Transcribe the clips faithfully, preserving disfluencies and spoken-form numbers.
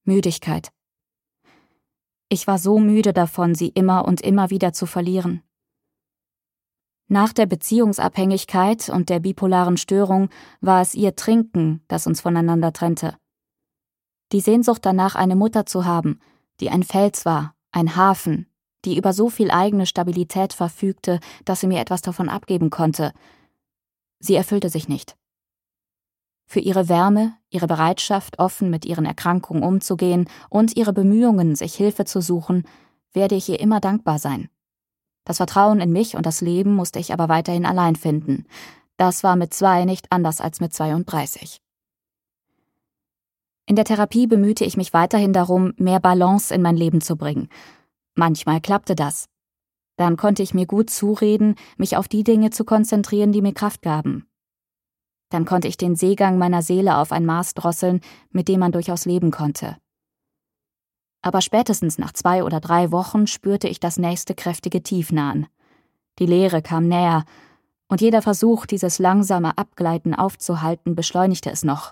Müdigkeit. Ich war so müde davon, sie immer und immer wieder zu verlieren. Nach der Beziehungsabhängigkeit und der bipolaren Störung war es ihr Trinken, das uns voneinander trennte. Die Sehnsucht danach, eine Mutter zu haben, die ein Fels war, ein Hafen, die über so viel eigene Stabilität verfügte, dass sie mir etwas davon abgeben konnte. Sie erfüllte sich nicht. Für ihre Wärme, ihre Bereitschaft, offen mit ihren Erkrankungen umzugehen und ihre Bemühungen, sich Hilfe zu suchen, werde ich ihr immer dankbar sein. Das Vertrauen in mich und das Leben musste ich aber weiterhin allein finden. Das war mit zwei nicht anders als mit zweiunddreißig. In der Therapie bemühte ich mich weiterhin darum, mehr Balance in mein Leben zu bringen. Manchmal klappte das. Dann konnte ich mir gut zureden, mich auf die Dinge zu konzentrieren, die mir Kraft gaben. Dann konnte ich den Seegang meiner Seele auf ein Maß drosseln, mit dem man durchaus leben konnte. Aber spätestens nach zwei oder drei Wochen spürte ich das nächste kräftige Tief nahen. Die Leere kam näher, und jeder Versuch, dieses langsame Abgleiten aufzuhalten, beschleunigte es noch.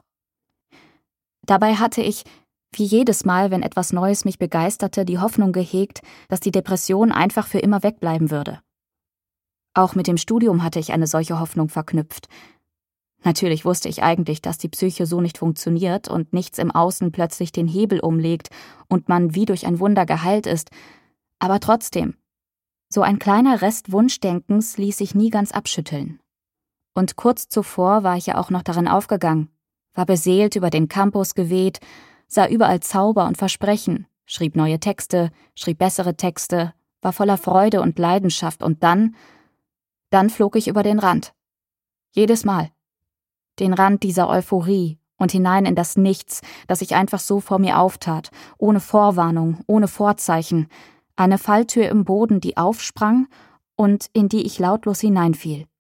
Dabei hatte ich, wie jedes Mal, wenn etwas Neues mich begeisterte, die Hoffnung gehegt, dass die Depression einfach für immer wegbleiben würde. Auch mit dem Studium hatte ich eine solche Hoffnung verknüpft. Natürlich wusste ich eigentlich, dass die Psyche so nicht funktioniert und nichts im Außen plötzlich den Hebel umlegt und man wie durch ein Wunder geheilt ist, aber trotzdem, so ein kleiner Rest Wunschdenkens ließ sich nie ganz abschütteln. Und kurz zuvor war ich ja auch noch darin aufgegangen, war beseelt über den Campus geweht, sah überall Zauber und Versprechen, schrieb neue Texte, schrieb bessere Texte, war voller Freude und Leidenschaft und dann, dann flog ich über den Rand. Jedes Mal. Den Rand dieser Euphorie und hinein in das Nichts, das sich einfach so vor mir auftat, ohne Vorwarnung, ohne Vorzeichen, eine Falltür im Boden, die aufsprang und in die ich lautlos hineinfiel.